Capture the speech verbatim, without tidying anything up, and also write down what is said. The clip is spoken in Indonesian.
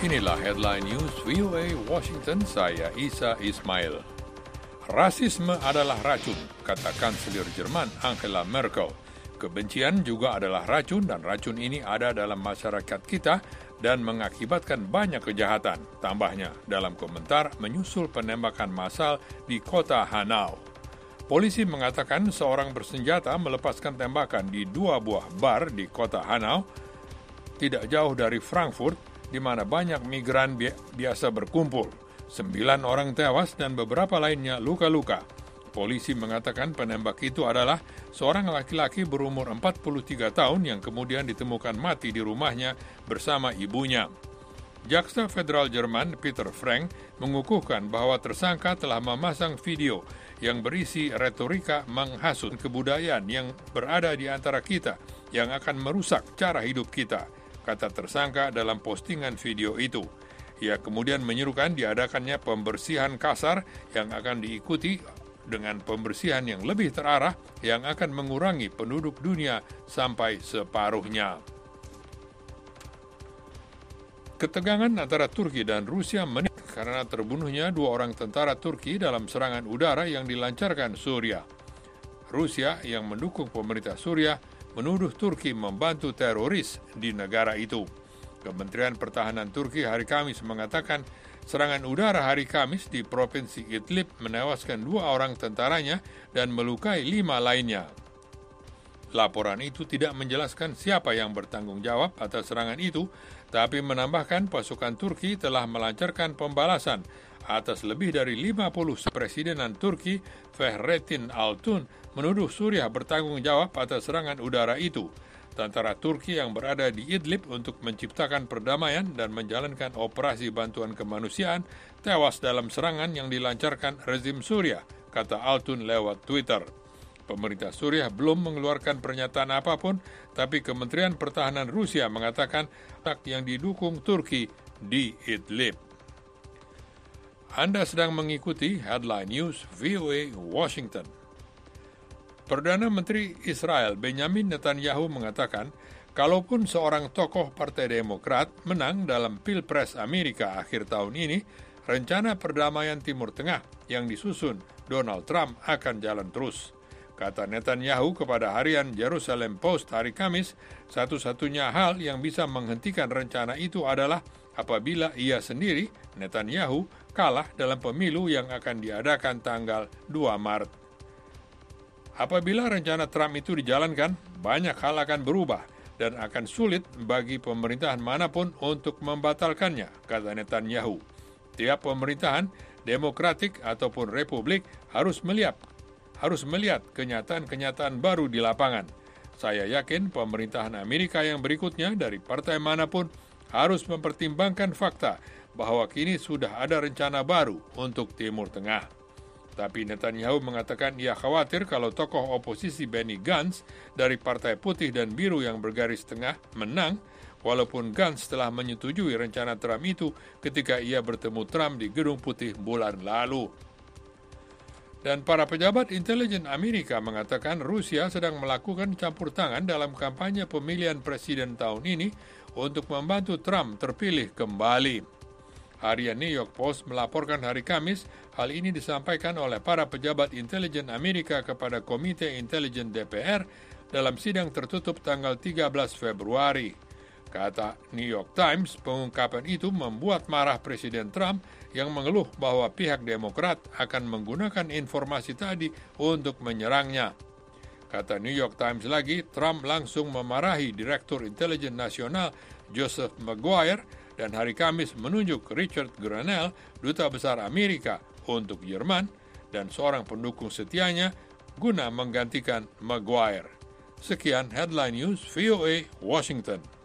Inilah Headline News V O A Washington, saya Isa Ismail. Rasisme adalah racun, kata Kanselir Jerman Angela Merkel. Kebencian juga adalah racun dan racun ini ada dalam masyarakat kita dan mengakibatkan banyak kejahatan. Tambahnya, dalam komentar menyusul penembakan massal di kota Hanau. Polisi mengatakan seorang bersenjata melepaskan tembakan di dua buah bar di kota Hanau, tidak jauh dari Frankfurt, di mana banyak migran bi- biasa berkumpul. Sembilan orang tewas dan beberapa lainnya luka-luka. Polisi mengatakan penembak itu adalah seorang laki-laki berumur empat puluh tiga tahun yang kemudian ditemukan mati di rumahnya bersama ibunya. Jaksa Federal Jerman Peter Frank mengukuhkan bahwa tersangka telah memasang video yang berisi retorika menghasut kebudayaan yang berada di antara kita yang akan merusak cara hidup kita, kata tersangka dalam postingan video itu. Ia kemudian menyerukan diadakannya pembersihan kasar yang akan diikuti dengan pembersihan yang lebih terarah yang akan mengurangi penduduk dunia sampai separuhnya. Ketegangan antara Turki dan Rusia meningkat karena terbunuhnya dua orang tentara Turki dalam serangan udara yang dilancarkan Suriah. Rusia yang mendukung pemerintah Suriah menuduh Turki membantu teroris di negara itu. Kementerian Pertahanan Turki hari Kamis mengatakan serangan udara hari Kamis di Provinsi Idlib menewaskan dua orang tentaranya dan melukai lima lainnya. Laporan itu tidak menjelaskan siapa yang bertanggung jawab atas serangan itu, tapi menambahkan pasukan Turki telah melancarkan pembalasan atas lebih dari lima puluh Presidenan Turki Fahrettin Altun menuduh Suriah bertanggung jawab atas serangan udara itu. Tentara Turki yang berada di Idlib untuk menciptakan perdamaian dan menjalankan operasi bantuan kemanusiaan tewas dalam serangan yang dilancarkan rezim Suriah, kata Altun lewat Twitter. Pemerintah Suriah belum mengeluarkan pernyataan apapun, tapi Kementerian Pertahanan Rusia mengatakan atak yang didukung Turki di Idlib. Anda sedang mengikuti Headline News V O A Washington. Perdana Menteri Israel Benjamin Netanyahu mengatakan, kalaupun seorang tokoh Partai Demokrat menang dalam Pilpres Amerika akhir tahun ini, rencana perdamaian Timur Tengah yang disusun Donald Trump akan jalan terus. Kata Netanyahu kepada harian Jerusalem Post hari Kamis, satu-satunya hal yang bisa menghentikan rencana itu adalah apabila ia sendiri, Netanyahu, kalah dalam pemilu yang akan diadakan tanggal dua Maret. Apabila rencana Trump itu dijalankan, banyak hal akan berubah dan akan sulit bagi pemerintahan manapun untuk membatalkannya, kata Netanyahu. Tiap pemerintahan, demokratik ataupun republik, harus melihat harus melihat kenyataan-kenyataan baru di lapangan. Saya yakin pemerintahan Amerika yang berikutnya dari partai manapun harus mempertimbangkan fakta bahwa kini sudah ada rencana baru untuk Timur Tengah. Tapi Netanyahu mengatakan ia khawatir kalau tokoh oposisi Benny Gantz dari Partai Putih dan Biru yang bergaris tengah menang, walaupun Gantz telah menyetujui rencana Trump itu ketika ia bertemu Trump di Gedung Putih bulan lalu. Dan para pejabat intelijen Amerika mengatakan Rusia sedang melakukan campur tangan dalam kampanye pemilihan presiden tahun ini untuk membantu Trump terpilih kembali. Harian New York Post melaporkan hari Kamis, hal ini disampaikan oleh para pejabat intelijen Amerika kepada Komite Intelijen D P R dalam sidang tertutup tanggal tiga belas Februari. Kata New York Times, pengungkapan itu membuat marah Presiden Trump yang mengeluh bahwa pihak Demokrat akan menggunakan informasi tadi untuk menyerangnya. Kata New York Times lagi, Trump langsung memarahi Direktur Intelijen Nasional Joseph Maguire dan hari Kamis menunjuk Richard Grenell, Duta Besar Amerika untuk Jerman, dan seorang pendukung setianya guna menggantikan Maguire. Sekian Headline News V O A Washington.